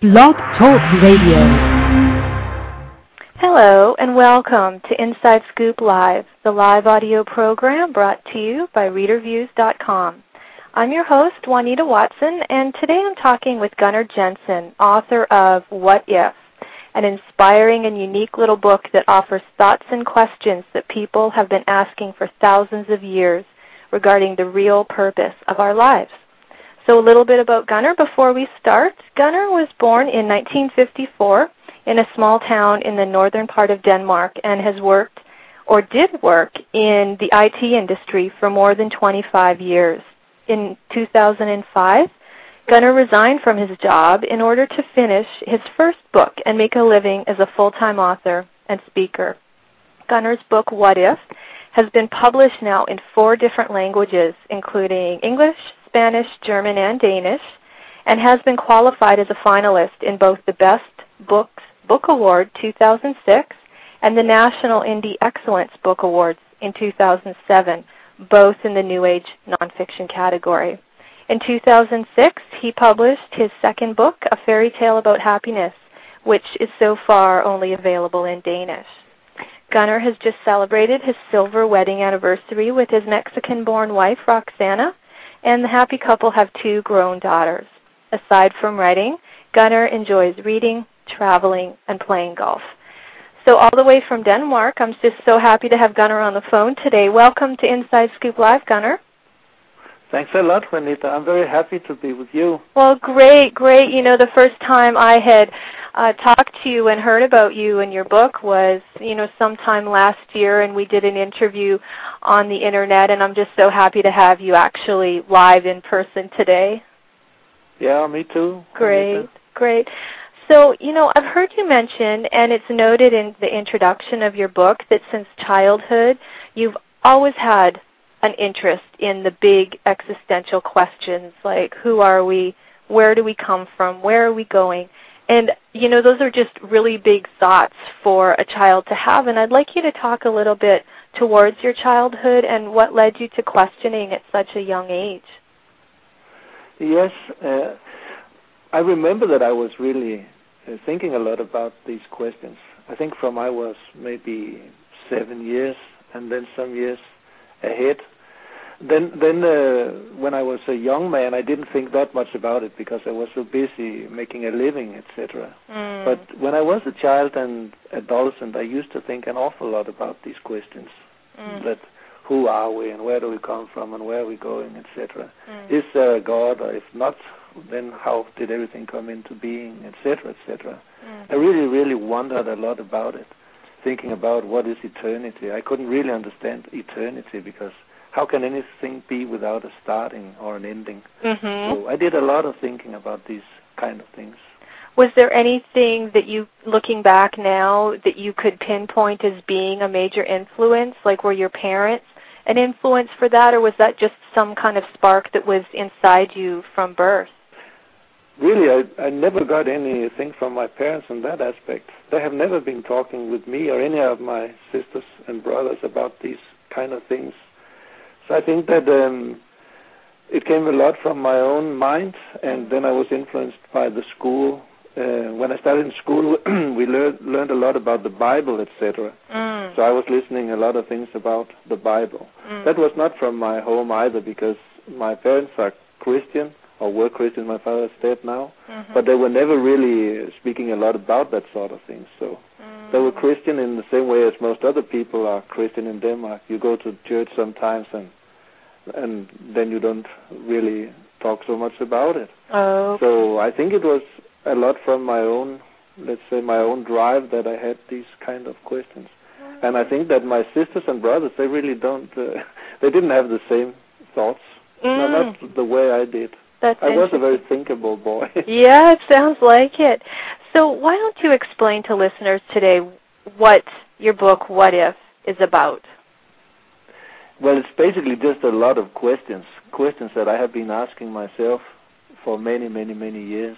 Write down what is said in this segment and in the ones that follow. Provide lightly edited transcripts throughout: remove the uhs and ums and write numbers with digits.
Blog Talk Radio. Hello and welcome to Inside Scoop Live, the live audio program brought to you by ReaderViews.com. I'm your host, Juanita Watson, and today I'm talking with Gunnar Jensen, author of What If?, an inspiring and unique little book that offers thoughts and questions that people have been asking for thousands of years regarding the real purpose of our lives. So a little bit about Gunnar before we start. Gunnar was born in 1954 in a small town in the northern part of Denmark and has worked, or did work, in the IT industry for more than 25 years. In 2005, Gunnar resigned from his job in order to finish his first book and make a living as a full-time author and speaker. Gunnar's book, What If?, has been published now in 4 different languages, including English, Spanish, German, and Danish, and has been qualified as a finalist in both the Best Books Book Award 2006 and the National Indie Excellence Book Awards in 2007, both in the New Age nonfiction category. In 2006, he published his second book, A Fairy Tale About Happiness, which is so far only available in Danish. Gunnar has just celebrated his silver wedding anniversary with his Mexican-born wife, Roxana, and the happy couple have 2 grown daughters. Aside from writing, Gunnar enjoys reading, traveling, and playing golf. So all the way from Denmark, I'm just so happy to have Gunnar on the phone today. Welcome to Inside Scoop Live, Gunnar. Thanks a lot, Juanita. I'm very happy to be with you. Well, great. You know, the first time I had talked to you and heard about you and your book was, sometime last year, and we did an interview on the Internet, and I'm just so happy to have you actually live in person today. Yeah, me too. Great. So, I've heard you mention, and it's noted in the introduction of your book, that since childhood, you've always had an interest in the big existential questions like who are we, where do we come from, where are we going? And, those are just really big thoughts for a child to have. And I'd like you to talk a little bit towards your childhood and what led you to questioning at such a young age. Yes, I remember that I was really thinking a lot about these questions. I think from I was maybe 7 years and then some years ahead. Then when I was a young man, I didn't think that much about it because I was so busy making a living, etc. But when I was a child and adolescent, I used to think an awful lot about these questions. That who are we and where do we come from and where are we going, etc. Is there a God, or if not, then how did everything come into being, etc., etc. I really, really wondered a lot about it, thinking about what is eternity. I couldn't really understand eternity because how can anything be without a starting or an ending? So I did a lot of thinking about these kind of things. Was there anything that you, looking back now, that you could pinpoint as being a major influence? Like, were your parents an influence for that, or was that just some kind of spark that was inside you from birth? Really, I never got anything from my parents in that aspect. They have never been talking with me or any of my sisters and brothers about these kind of things. So I think that it came a lot from my own mind, and then I was influenced by the school. When I started in school, we learned a lot about the Bible, etc. So I was listening a lot of things about the Bible. That was not from my home either, because my parents are Christian, or were Christian. My father is dead now, but they were never really speaking a lot about that sort of thing. So they were Christian in the same way as most other people are Christian in Denmark. You go to church sometimes, and then you don't really talk so much about it. So I think it was a lot from my own, let's say, my own drive that I had these kind of questions. And I think that my sisters and brothers, they really don't, they didn't have the same thoughts. No, not the way I did. I was a very thinkable boy. Yeah, it sounds like it. So why don't you explain to listeners today what your book, What If?, is about? Well, it's basically just a lot of questions that I have been asking myself for many, many, many years.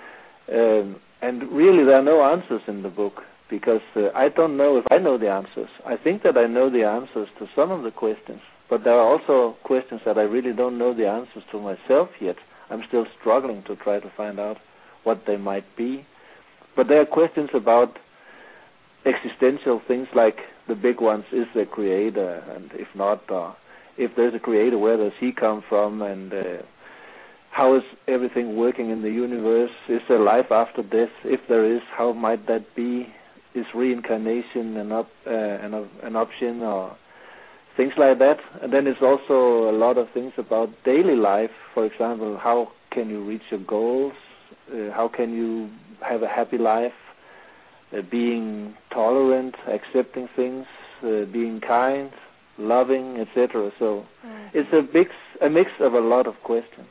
And really there are no answers in the book because I don't know if I know the answers. I think that I know the answers to some of the questions, but there are also questions that I really don't know the answers to myself yet. I'm still struggling to try to find out what they might be. But there are questions about existential things like the big ones: is there a creator, and if not, if there's a creator, where does he come from, and how is everything working in the universe? Is there life after death? If there is, how might that be? Is reincarnation an option, or things like that? And then it's also a lot of things about daily life. For example, how can you reach your goals? How can you have a happy life? Being tolerant, accepting things, being kind, loving, etc. So it's a mix of a lot of questions.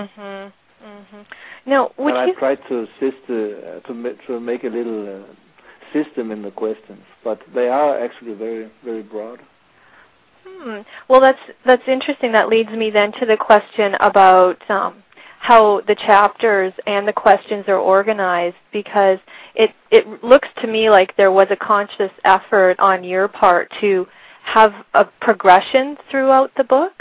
Now, would and you? I tried to assist to make a little system in the questions, but they are actually very, very broad. Well, that's interesting. That leads me then to the question about how the chapters and the questions are organized, because it looks to me like there was a conscious effort on your part to have a progression throughout the book.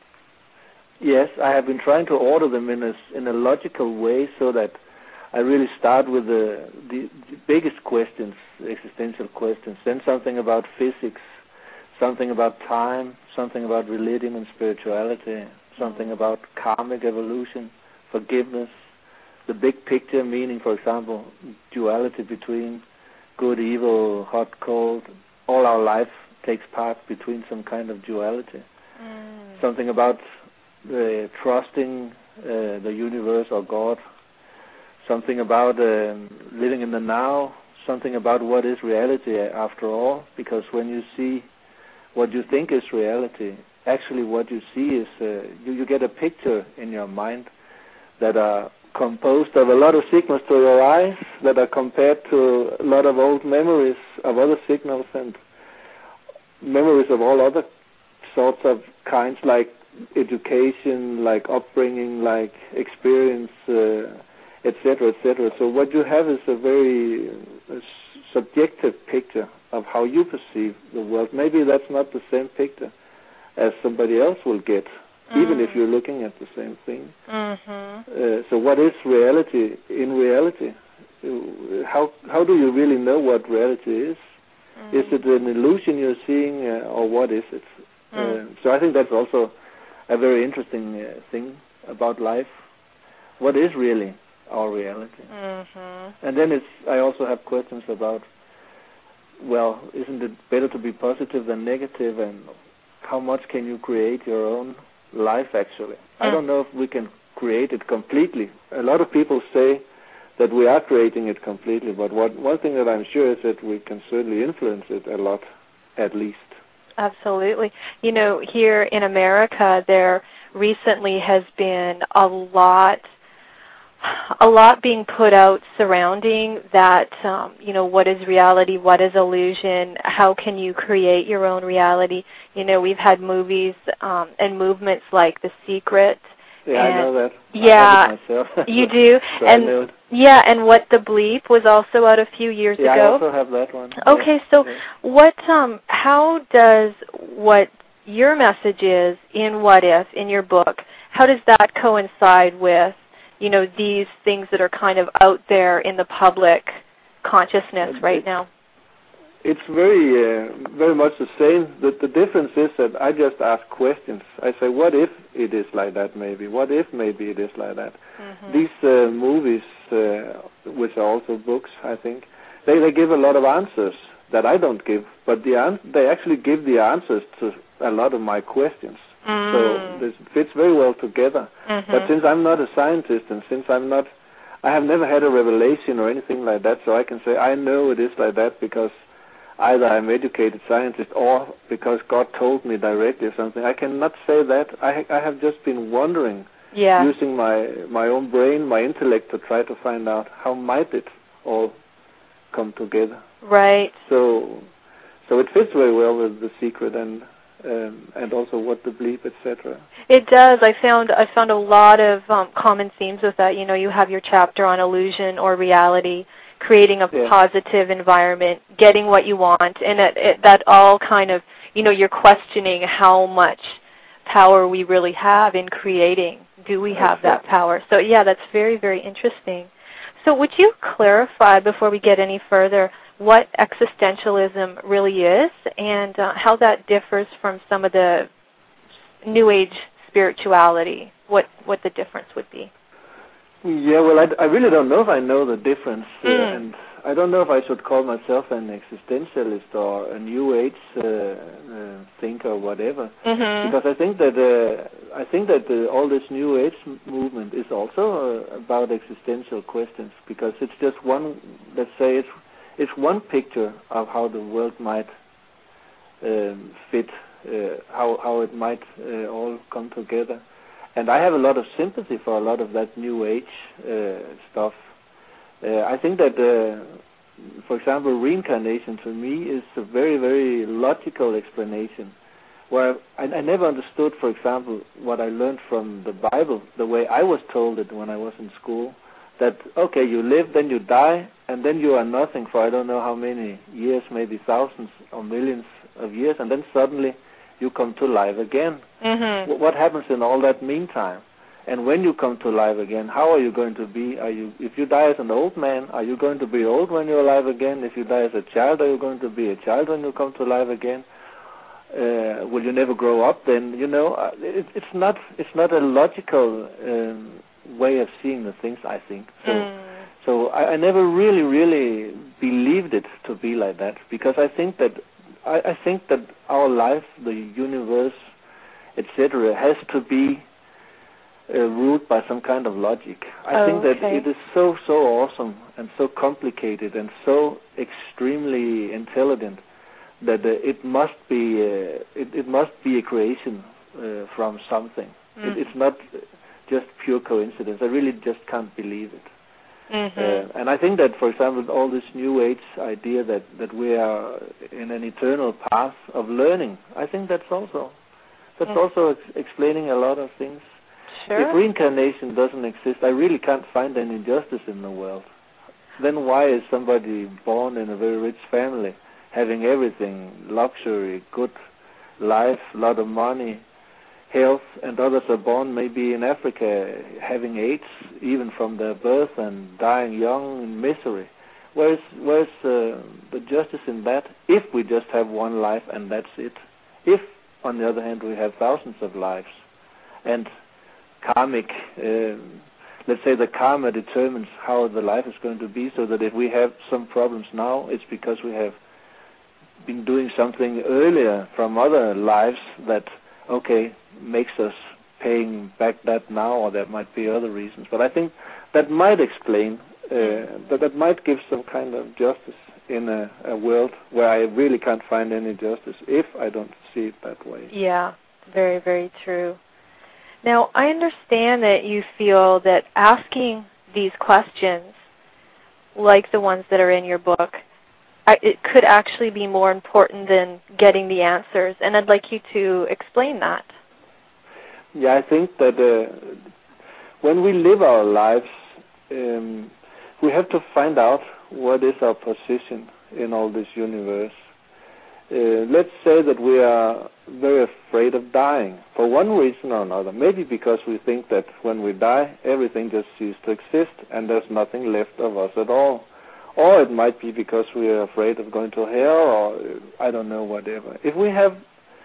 Yes, I have been trying to order them in a logical way, so that I really start with the biggest questions, existential questions, then something about physics, something about time, something about religion and spirituality, something about karmic evolution, forgiveness, the big picture, meaning, for example, duality between good, evil, hot, cold. All our life takes part between some kind of duality. Something about trusting the universe or God, something about living in the now, something about what is reality after all, because when you see what you think is reality, actually what you see is, you get a picture in your mind that are composed of a lot of signals to your eyes that are compared to a lot of old memories of other signals and memories of all other sorts of kinds, like education, like upbringing, like experience, etc., etc. So what you have is a very subjective picture of how you perceive the world. Maybe that's not the same picture as somebody else will get, even if you're looking at the same thing. So what is reality in reality? How do you really know what reality is? Is it an illusion you're seeing, or what is it? So I think that's also a very interesting thing about life. What is really our reality? And then I also have questions about, well, isn't it better to be positive than negative, and how much can you create your own life actually? I don't know if we can create it completely. A lot of people say that we are creating it completely, but one thing that I'm sure is that we can certainly influence it a lot, at least. Absolutely. You know, here in America, there recently has been a lot being put out surrounding that, what is reality, what is illusion, how can you create your own reality. You know, we've had movies and movements like The Secret. Yeah, I know that. Yeah, I know it myself. you do. So I know it. Yeah, and What the Bleep was also out a few years ago. Yeah, I also have that one. Okay, so how does what your message is in What If, in your book, how does that coincide with, these things that are kind of out there in the public consciousness right now? It's very much the same. The difference is that I just ask questions. I say, what if it is like that maybe? What if maybe it is like that? These movies, which are also books, I think, they give a lot of answers that I don't give, but they actually give the answers to a lot of my questions. So this fits very well together. But since I'm not a scientist, and since I have never had a revelation or anything like that, so I can say I know it is like that because either I'm an educated scientist or because God told me directly or something. I cannot say that. I have just been wondering, using my own brain, my intellect, to try to find out how might it all come together. Right. So it fits very well with The Secret and also What the Bleep, etc. It does. I found a lot of common themes with that. You have your chapter on illusion or reality, creating a positive environment, getting what you want, and that all kind of, you're questioning how much power we really have in creating. Do we have that power? So, yeah, that's very, very interesting. So would you clarify, before we get any further, what existentialism really is and how that differs from some of the New Age spirituality, what the difference would be? Yeah, well, I really don't know if I know the difference, and I don't know if I should call myself an existentialist or a New Age thinker or whatever, because I think that all this New Age movement is also about existential questions, because it's just one. Let's say it's one picture of how the world might fit, how it might all come together. And I have a lot of sympathy for a lot of that New Age stuff. I think that, for example, reincarnation to me is a very, very logical explanation. Where I never understood, for example, what I learned from the Bible, the way I was told it when I was in school, that, okay, you live, then you die, and then you are nothing for I don't know how many years, maybe thousands or millions of years, and then suddenly you come to life again. What happens in all that meantime? And when you come to life again, how are you going to be? If you die as an old man, are you going to be old when you're alive again? If you die as a child, are you going to be a child when you come to life again? Will you never grow up then? You know, it's not a logical way of seeing the things, I think. So I never really believed it to be like that, because I think that our life, the universe, etc., has to be ruled by some kind of logic. I think that it is so awesome and so complicated and so extremely intelligent that it must be a creation from something. It's not just pure coincidence. I really just can't believe it. And I think that, for example, all this New Age idea that we are in an eternal path of learning, I think that's also explaining a lot of things. Sure. If reincarnation doesn't exist, I really can't find any justice in the world. Then why is somebody born in a very rich family, having everything, luxury, good life, a lot of money, health, and others are born maybe in Africa having AIDS even from their birth and dying young in misery? Where's the justice in that, if we just have one life and that's it? If, on the other hand, we have thousands of lives, and karmic, let's say the karma determines how the life is going to be, so that if we have some problems now, it's because we have been doing something earlier from other lives that, makes us paying back that now, or there might be other reasons. But I think that might explain, that might give some kind of justice in a world where I really can't find any justice if I don't see it that way. Yeah, very, very true. Now, I understand that you feel that asking these questions, like the ones that are in your book, it could actually be more important than getting the answers, and I'd like you to explain that. Yeah, I think that when we live our lives, we have to find out what is our position in all this universe. Let's say that we are very afraid of dying for one reason or another. Maybe because we think that when we die, everything just ceases to exist and there's nothing left of us at all. Or it might be because we are afraid of going to hell, or I don't know, whatever. If we have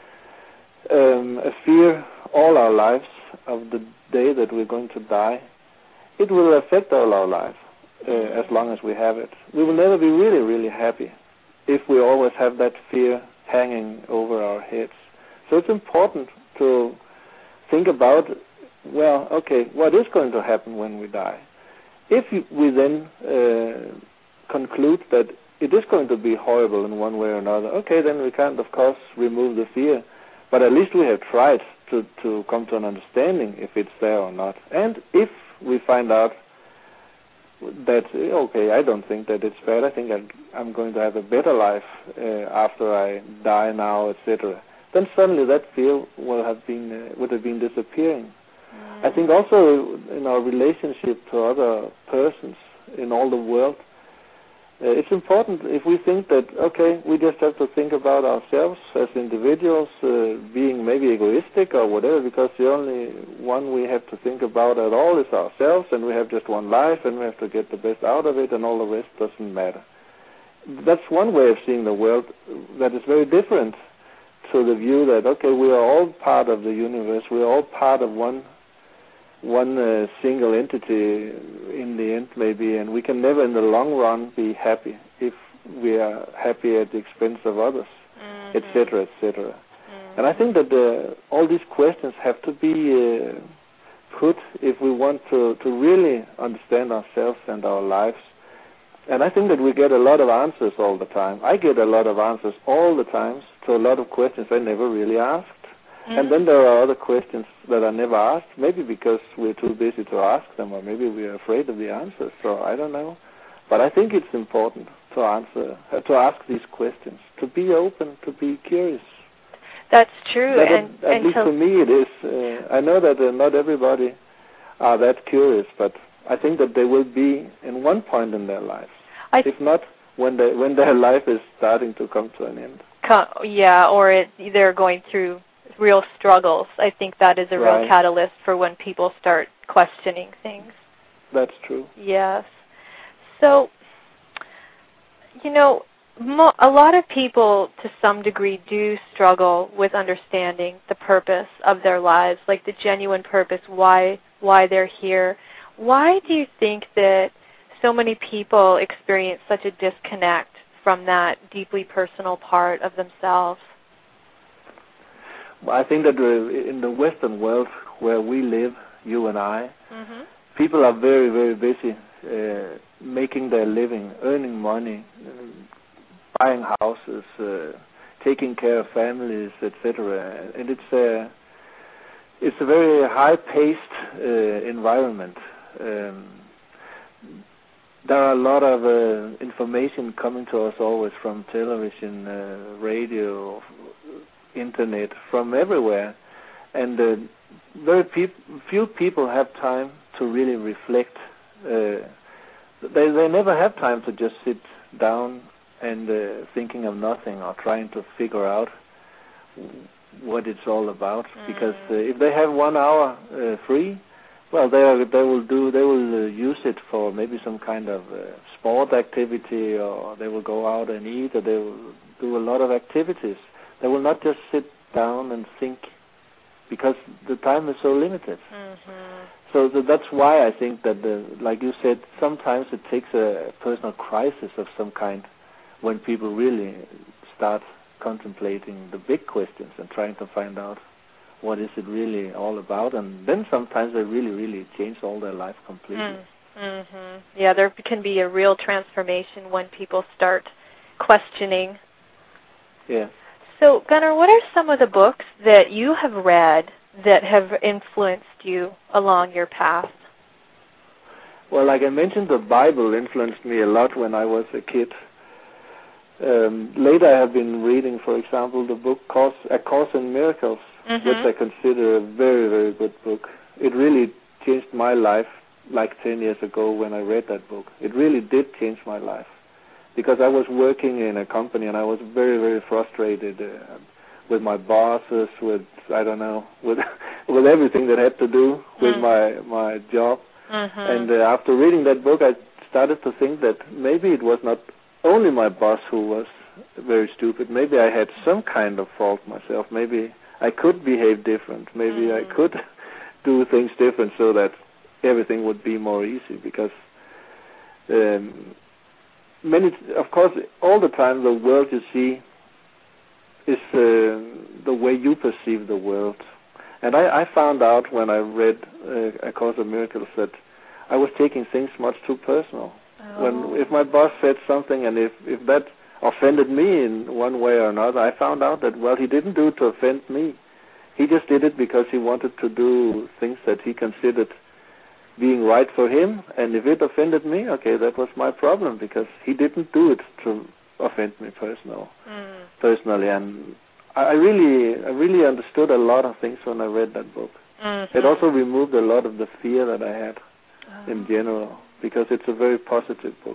a fear all our lives of the day that we're going to die, it will affect all our life as long as we have it. We will never be really, really happy if we always have that fear hanging over our heads. So it's important to think about, what is going to happen when we die? If we then conclude that it is going to be horrible in one way or another, then we can't, of course, remove the fear. But at least we have tried to come to an understanding if it's there or not. And if we find out that, I don't think that it's bad, I think I'm going to have a better life after I die now, etc., then suddenly that fear would have been disappearing. I think also in our relationship to other persons in all the world, It's important if we think that, okay, we just have to think about ourselves as individuals, being maybe egoistic or whatever, because the only one we have to think about at all is ourselves, and we have just one life, and we have to get the best out of it, and all the rest doesn't matter. That's one way of seeing the world that is very different to the view that, okay, we are all part of the universe, we are all part of one single entity in the end, maybe, and we can never in the long run be happy if we are happy at the expense of others, etc., etc. And I think that all these questions have to be put if we want to really understand ourselves and our lives. And I think that we get a lot of answers all the time. I get a lot of answers all the time to a lot of questions I never really asked. And then there are other questions that are never asked, maybe because we're too busy to ask them, or maybe we're afraid of the answers, so I don't know. But I think it's important to ask these questions, to be open, to be curious. That's true. At least for me it is. I know that not everybody are that curious, but I think that they will be in one point in their lives. If not, when their life is starting to come to an end. Or they're going through real struggles. I think that is a real catalyst for when people start questioning things. That's true. Yes. So, a lot of people to some degree do struggle with understanding the purpose of their lives, like the genuine purpose, why they're here. Why do you think that so many people experience such a disconnect from that deeply personal part of themselves? I think that in the Western world where we live, you and I, people are very, very busy making their living, earning money, buying houses, taking care of families, etc. And it's a very high-paced environment. There are a lot of information coming to us always from television, radio, internet, from everywhere, and very few people have time to really reflect. They never have time to just sit down and thinking of nothing or trying to figure out what it's all about. Because if they have 1 hour free, well, they will use it for maybe some kind of sport activity, or they will go out and eat, or they will do a lot of activities. They will not just sit down and think, because the time is so limited. So that's why I think that, like you said, sometimes it takes a personal crisis of some kind when people really start contemplating the big questions and trying to find out what is it really all about, and then sometimes they really, really change all their life completely. Yeah, there can be a real transformation when people start questioning. Yeah. So, Gunnar, what are some of the books that you have read that have influenced you along your path? Well, like I mentioned, the Bible influenced me a lot when I was a kid. Later I have been reading, for example, the book A Course in Miracles, which I consider a very, very good book. It really changed my life like 10 years ago when I read that book. It really did change my life. Because I was working in a company and I was very, very frustrated with my bosses, with everything that had to do with my job. And after reading that book, I started to think that maybe it was not only my boss who was very stupid. Maybe I had some kind of fault myself. Maybe I could behave different. Maybe I could do things different so that everything would be more easy. Because of course, all the time the world you see is the way you perceive the world. And I found out when I read A Course in Miracles that I was taking things much too personal. If my boss said something and if that offended me in one way or another, I found out that, well, he didn't do it to offend me. He just did it because he wanted to do things that he considered being right for him, and if it offended me, okay, that was my problem, because he didn't do it to offend me personally. And I really understood a lot of things when I read that book. It also removed a lot of the fear that I had in general, because it's a very positive book.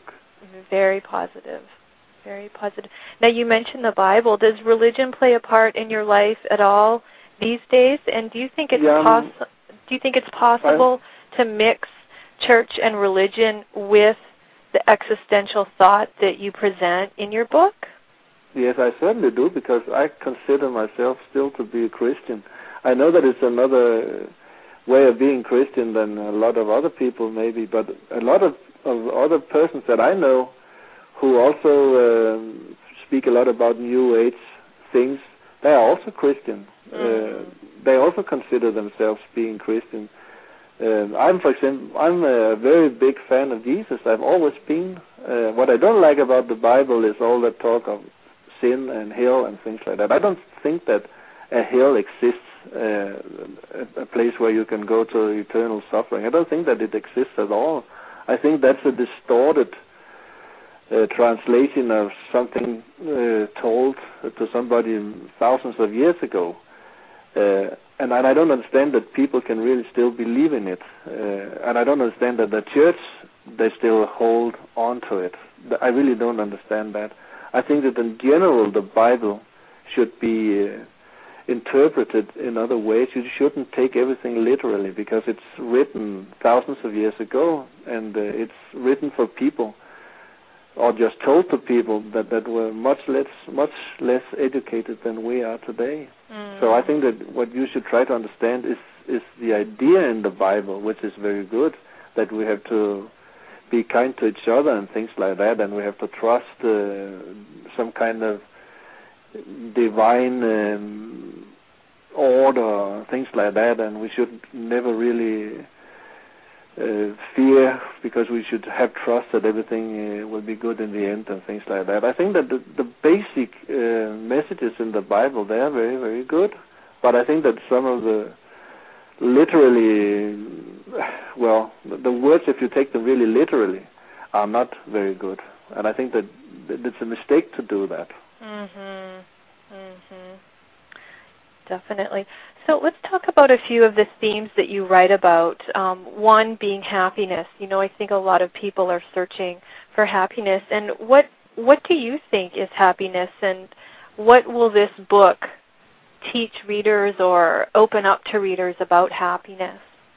Very positive. Very positive. Now, you mentioned the Bible. Does religion play a part in your life at all these days? And do you think it's possible to mix church and religion with the existential thought that you present in your book? Yes, I certainly do, because I consider myself still to be a Christian. I know that it's another way of being Christian than a lot of other people maybe, but a lot of other persons that I know who also speak a lot about New Age things, they are also Christian. They also consider themselves being Christian. I'm a very big fan of Jesus. I've always been. What I don't like about the Bible is all that talk of sin and hell and things like that. I don't think that a hell exists, a place where you can go to eternal suffering. I don't think that it exists at all. I think that's a distorted translation of something told to somebody thousands of years ago. And I don't understand that people can really still believe in it. And I don't understand that the church, they still hold on to it. I really don't understand that. I think that in general the Bible should be interpreted in other ways. You shouldn't take everything literally, because it's written thousands of years ago, and it's written for people, or just told to people that were much less educated than we are today. So I think that what you should try to understand is the idea in the Bible, which is very good, that we have to be kind to each other and things like that, and we have to trust some kind of divine order, things like that, and we should never really fear, because we should have trust that everything will be good in the end and things like that. I think that the basic messages in the Bible, they are very, very good, but I think that some of the literally, the words, if you take them really literally, are not very good, and I think that it's a mistake to do that. Definitely. So let's talk about a few of the themes that you write about. One being happiness. I think a lot of people are searching for happiness. And what do you think is happiness, and what will this book teach readers or open up to readers about happiness?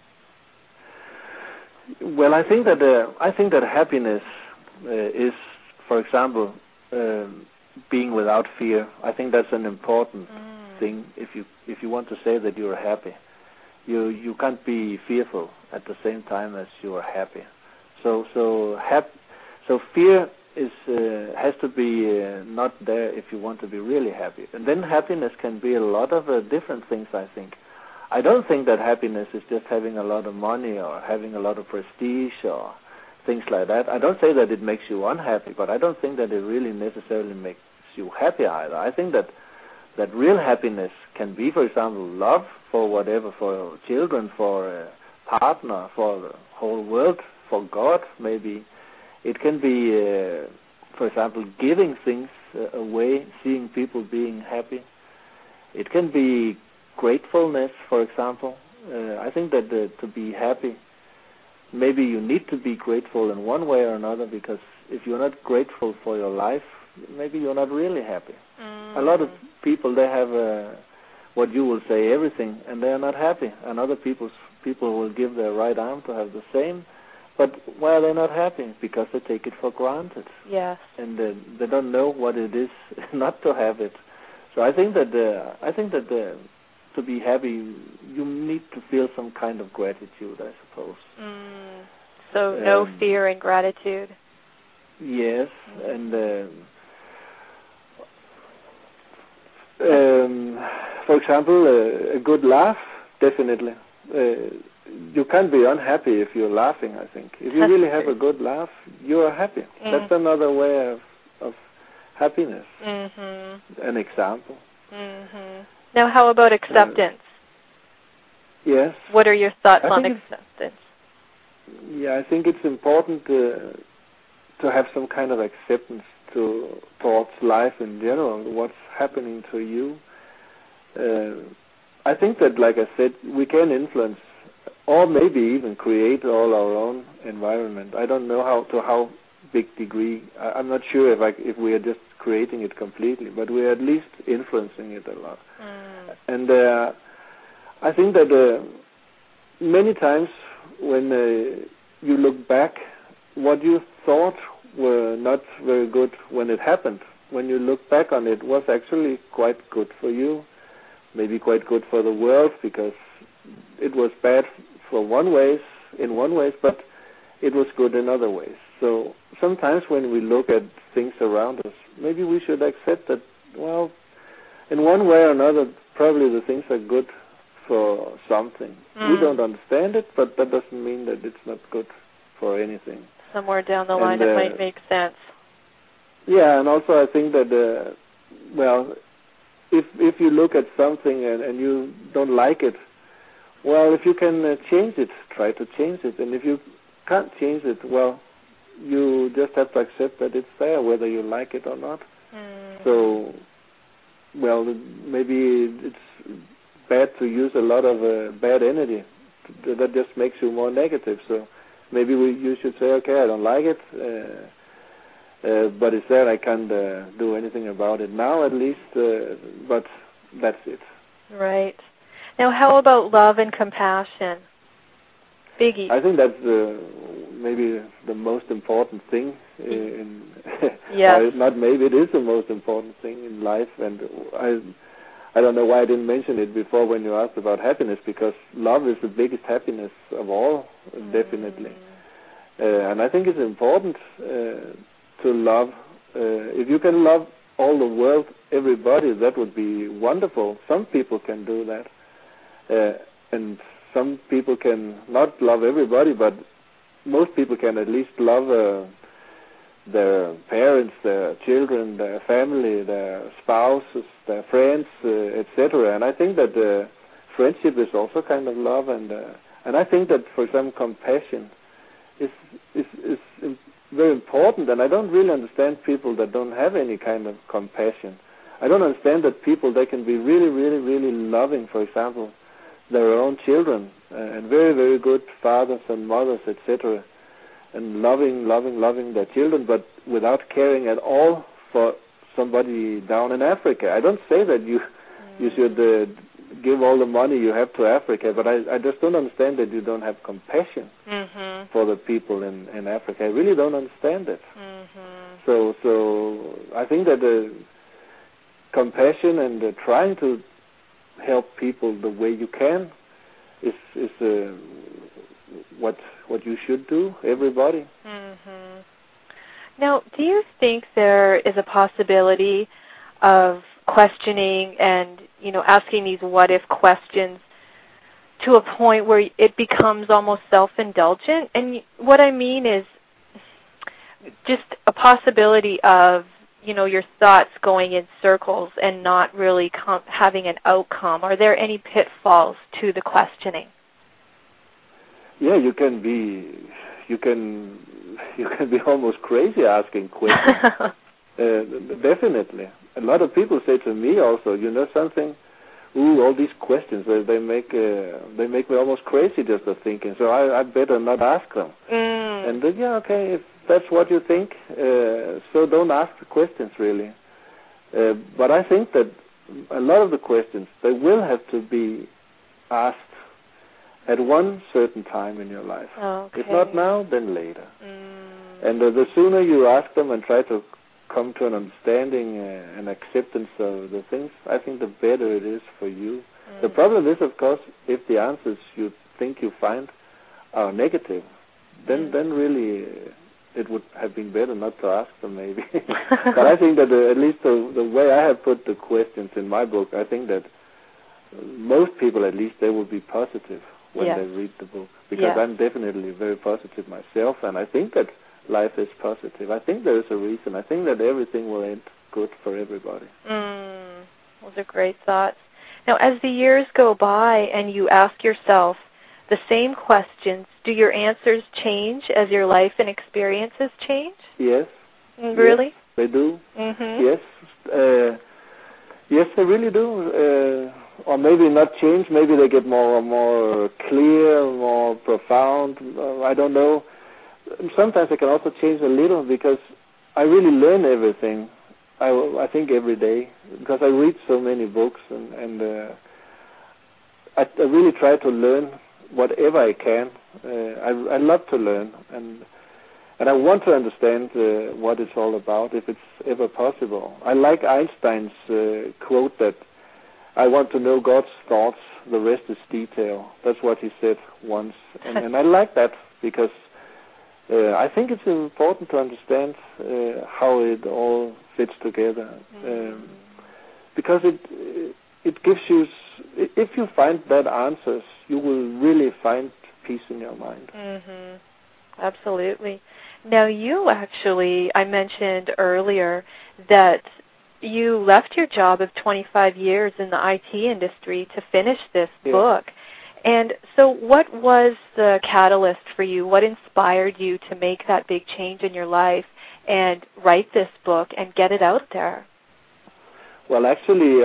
Well, I think that happiness is, for example, being without fear. I think that's an important thing. If you want to say that you are happy, you can't be fearful at the same time as you are happy. So fear has to be not there if you want to be really happy. And then happiness can be a lot of different things, I think. I don't think that happiness is just having a lot of money or having a lot of prestige or things like that. I don't say that it makes you unhappy, but I don't think that it really necessarily makes you happy either. I think that real happiness can be, for example, love for whatever, for children, for a partner, for the whole world, for God maybe. It can be, for example, giving things away, seeing people being happy. It can be gratefulness, for example. I think that to be happy, maybe you need to be grateful in one way or another, because if you're not grateful for your life, maybe you're not really happy. A lot of people, they have what you will say everything, and they are not happy. And other people will give their right arm to have the same, but why are they not happy? Because they take it for granted. Yes. And they don't know what it is not to have it. So I think that to be happy, you need to feel some kind of gratitude, I suppose. So no fear and gratitude. Yes, and for example, a good laugh, definitely. You can't be unhappy if you're laughing, I think. If you really have a good laugh, you are happy. That's another way of happiness. An example. Now, how about acceptance? Yes. What are your thoughts on acceptance? I think it's important to have some kind of acceptance towards life in general, what's happening to you. I think that, like I said, we can influence or maybe even create all our own environment. I don't know how big degree. I'm not sure if we are just creating it completely, but we are at least influencing it a lot. And I think that many times when you look back, what you thought were not very good when it happened, when you look back on it, was actually quite good for you, maybe quite good for the world, because it was bad in one ways, but it was good in other ways. So sometimes when we look at things around us, maybe we should accept that, well, in one way or another, probably the things are good for something. We don't understand it, but that doesn't mean that it's not good for anything. Somewhere down the line it might make sense. Yeah, and also I think that, if you look at something and you don't like it, well, if you can change it, try to change it. And if you can't change it, well, you just have to accept that it's there, whether you like it or not. So, well, maybe it's bad to use a lot of bad energy. That just makes you more negative. So maybe you should say, okay, I don't like it, but it's there. I can't do anything about it now, at least, but that's it. Right. Now, how about love and compassion? Biggie. I think that's maybe the most important thing or not maybe, it is the most important thing in life. And I don't know why I didn't mention it before when you asked about happiness, because love is the biggest happiness of all, definitely. And I think it's important to love. If you can love all the world, everybody, that would be wonderful. Some people can do that. And some people can not love everybody, but most people can at least love their parents, their children, their family, their spouses, their friends, etc. And I think that friendship is also kind of love, and I think that, for example, compassion is very important. And I don't really understand people that don't have any kind of compassion. I don't understand that people, they can be really, really, really loving, for example, their own children, and very, very good fathers and mothers, etc., and loving their children, but without caring at all for somebody down in Africa. I don't say that you should give all the money you have to Africa, but I just don't understand that you don't have compassion for the people in Africa. I really don't understand it. So I think that the compassion and trying to help people the way you can is what you should do, everybody. Now, do you think there is a possibility of questioning and, asking these what-if questions to a point where it becomes almost self-indulgent? And what I mean is just a possibility of, your thoughts going in circles and not really having an outcome. Are there any pitfalls to the questioning? Yeah, you can be almost crazy asking questions. Definitely. A lot of people say to me also, something, all these questions, they make me almost crazy just of thinking, so I better not ask them. And okay, if that's what you think, so don't ask the questions, really. But I think that a lot of the questions, they will have to be asked at one certain time in your life. Okay. If not now, then later. And the sooner you ask them and try to come to an understanding and acceptance of the things, I think the better it is for you. The problem is, of course, if the answers you think you find are negative, then really it would have been better not to ask them, maybe. But I think that at least the way I have put the questions in my book, I think that most people, at least, they will be positive when they read the book, because I'm definitely very positive myself, and I think that life is positive. I think there is a reason. I think that everything will end good for everybody. Those are great thoughts. Now, as the years go by and you ask yourself the same questions, do your answers change as your life and experiences change? Yes. Really? Yes, they do. Yes. Yes, they really do. Or maybe not change. Maybe they get more clear, more profound. I don't know. sometimes I can also change a little because I really learn everything. I think every day because I read so many books and I really try to learn whatever I can. I love to learn and I want to understand what it's all about if it's ever possible. I like Einstein's quote that I want to know God's thoughts, the rest is detail. That's what he said once. And I like that because I think it's important to understand how it all fits together. Because it gives you, if you find that answers, you will really find peace in your mind. Mm-hmm. Absolutely. Now you actually, I mentioned earlier that you left your job of 25 years in the IT industry to finish this book. And so what was the catalyst for you? What inspired you to make that big change in your life and write this book and get it out there? Well, actually,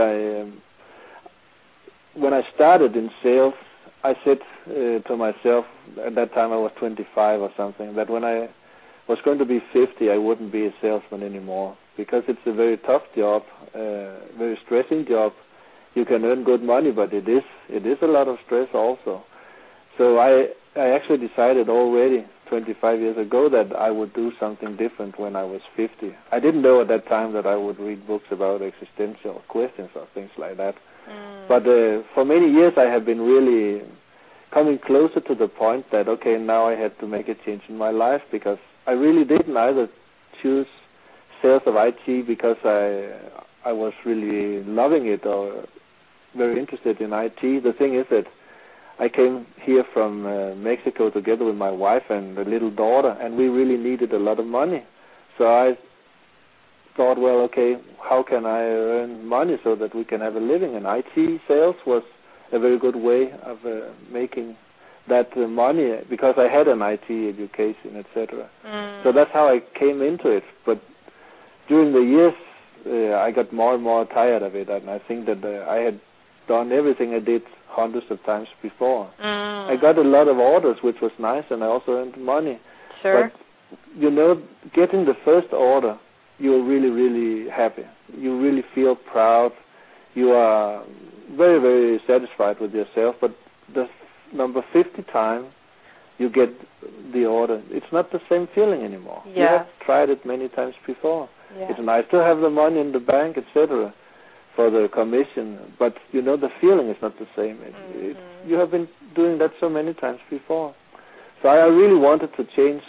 when I started in sales, I said to myself, at that time I was 25 or something, that when I was going to be 50, I wouldn't be a salesman anymore because it's a very tough job, very stressing job. You can earn good money, but it is a lot of stress also. So I actually decided already 25 years ago that I would do something different when I was 50. I didn't know at that time that I would read books about existential questions or things like that. But for many years I have been really coming closer to the point that, okay, now I had to make a change in my life because I really didn't either choose sales of IT because I was really loving it or very interested in IT. The thing is that I came here from Mexico together with my wife and a little daughter, and we really needed a lot of money. So I thought, well, okay, how can I earn money so that we can have a living? And IT sales was a very good way of making that money because I had an IT education, etc. So that's how I came into it. But during the years, I got more and more tired of it, and I think that I had done everything I did hundreds of times before. I got a lot of orders, which was nice, and I also earned money. Sure. But, getting the first order, you're really, really happy. You really feel proud. You are very, very satisfied with yourself. But the number 50 time you get the order, it's not the same feeling anymore. Yeah. You have tried it many times before. Yeah. It's nice to have the money in the bank, etc., for the commission, but the feeling is not the same. You have been doing that so many times before. So I really wanted to change,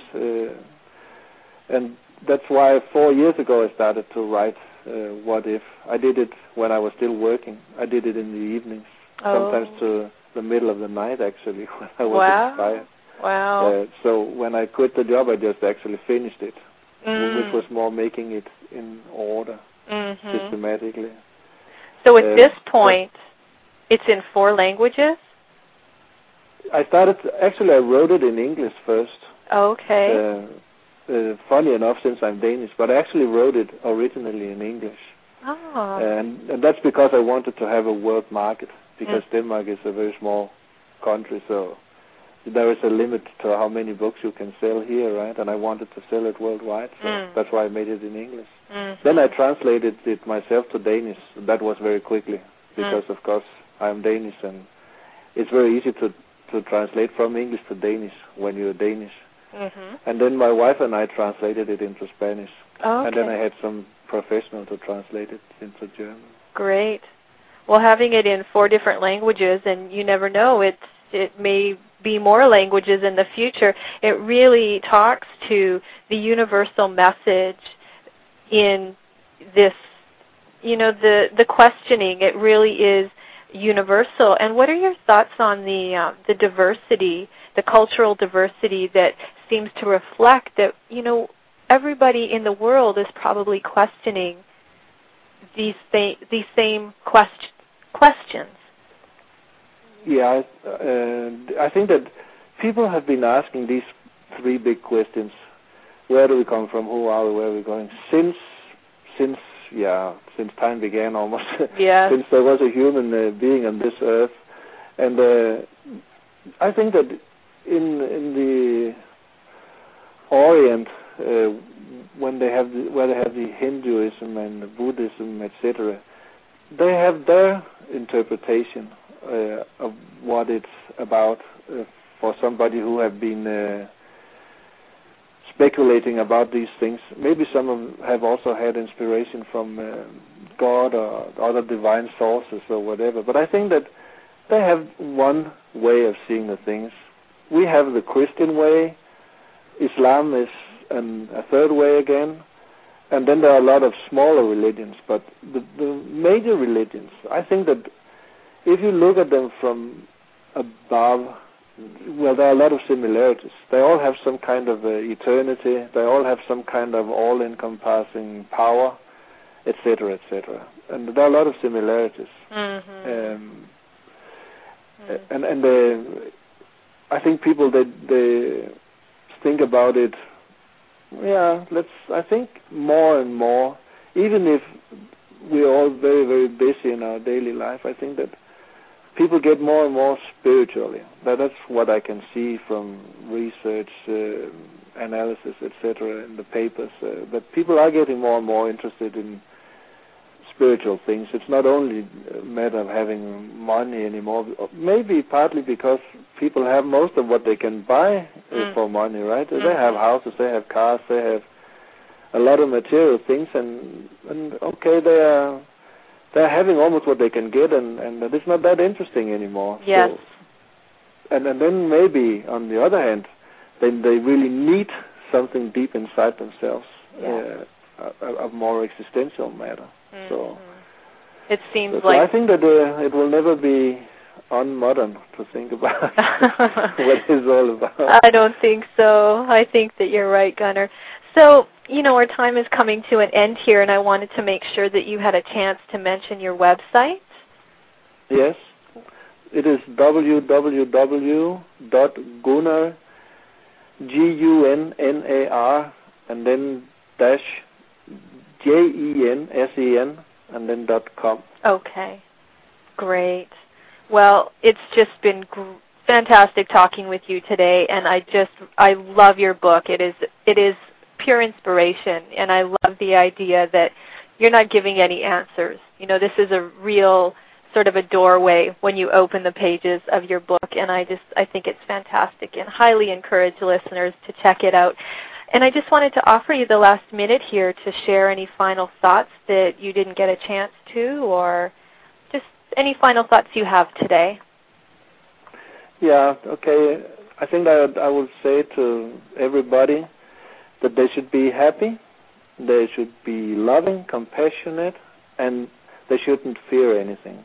and that's why 4 years ago I started to write What If. I did it when I was still working. I did it in the evenings, sometimes to the middle of the night, actually, when I was inspired. Wow. So when I quit the job, I just actually finished it, which was more making it in order, systematically. So at this point, it's in 4 languages? I wrote it in English first. Okay. Funny enough, since I'm Danish, but I actually wrote it originally in English. Oh. And that's because I wanted to have a world market, because Denmark is a very small country, so there is a limit to how many books you can sell here, right? And I wanted to sell it worldwide, so that's why I made it in English. Then I translated it myself to Danish. That was very quickly, because of course I'm Danish, and it's very easy to translate from English to Danish when you're Danish. And then my wife and I translated it into Spanish. Okay. And then I had some professional to translate it into German. Great. Well, having it in 4 different languages, and you never know, it may be more languages in the future. It really talks to the universal message in this, the questioning. It really is universal. And what are your thoughts on the diversity, the cultural diversity that seems to reflect that, everybody in the world is probably questioning these same questions? Yeah, I think that people have been asking these 3 big questions. Where do we come from? Who are we? Where are we going? Since time began almost. Yeah. Since there was a human being on this earth. And I think that in the Orient, where they have the Hinduism and the Buddhism, etc., they have their interpretation of what it's about for somebody who have been speculating about these things. Maybe some of them have also had inspiration from God or other divine sources or whatever. But I think that they have one way of seeing the things. We have the Christian way. Islam is a third way again. And then there are a lot of smaller religions. But the major religions, I think that if you look at them from above, well, there are a lot of similarities. They all have some kind of eternity. They all have some kind of all-encompassing power, etc., etc. And there are a lot of similarities. Mm-hmm. And I think people they think about it. Yeah, I think more and more. Even if we're all very, very busy in our daily life, I think that people get more and more spiritually. That's what I can see from research, analysis, etc., in the papers. That people are getting more and more interested in spiritual things. It's not only a matter of having money anymore. Maybe partly because people have most of what they can buy for money, right? Mm-hmm. They have houses, they have cars, they have a lot of material things, and okay, they're having almost what they can get, and it's not that interesting anymore. Yes. So, and then maybe on the other hand, then they really need something deep inside themselves, of more existential matter. Mm-hmm. So it seems so I think that it will never be unmodern to think about what it's all about. I don't think so. I think that you're right, Gunnar. So, our time is coming to an end here, and I wanted to make sure that you had a chance to mention your website. Yes. It is www.Gunnar, Gunnar, and then dash JENSEN, and then .com. Okay. Great. Well, it's just been fantastic talking with you today, and I love your book. It is pure inspiration, and I love the idea that you're not giving any answers. This is a real sort of a doorway when you open the pages of your book, and I think it's fantastic and highly encourage listeners to check it out. And I just wanted to offer you the last minute here to share any final thoughts that you didn't get a chance to, or just any final thoughts you have today. Yeah, okay. I think I would say to everybody that they should be happy, they should be loving, compassionate, and they shouldn't fear anything.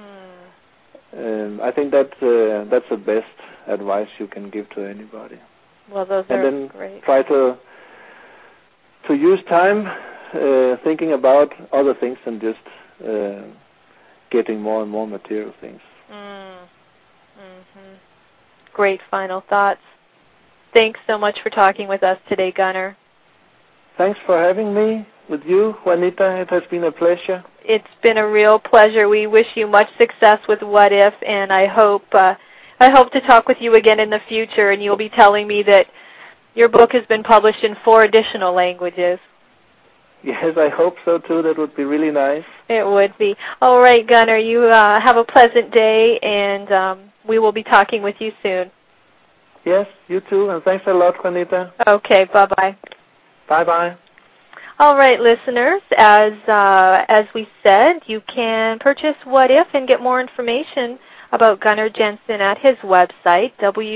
I think that's the best advice you can give to anybody. Well, those and are then great. Try to use time thinking about other things than just getting more and more material things. Mm-hmm. Great final thoughts. Thanks so much for talking with us today, Gunnar. Thanks for having me with you, Juanita. It has been a pleasure. It's been a real pleasure. We wish you much success with What If, and I hope to talk with you again in the future, and you'll be telling me that your book has been published in 4 additional languages. Yes, I hope so, too. That would be really nice. It would be. All right, Gunnar, you have a pleasant day, and we will be talking with you soon. Yes, you too, and thanks a lot, Juanita. Okay, bye-bye. Bye-bye. All right, listeners, as we said, you can purchase What If and get more information about Gunnar Jensen at his website,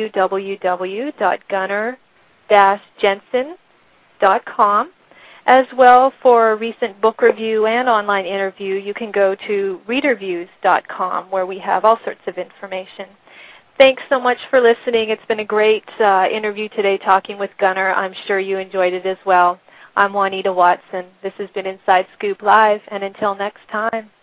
www.gunnar-jensen.com. As well, for a recent book review and online interview, you can go to readerviews.com, where we have all sorts of information. Thanks so much for listening. It's been a great interview today talking with Gunnar. I'm sure you enjoyed it as well. I'm Juanita Watson. This has been Inside Scoop Live, and until next time.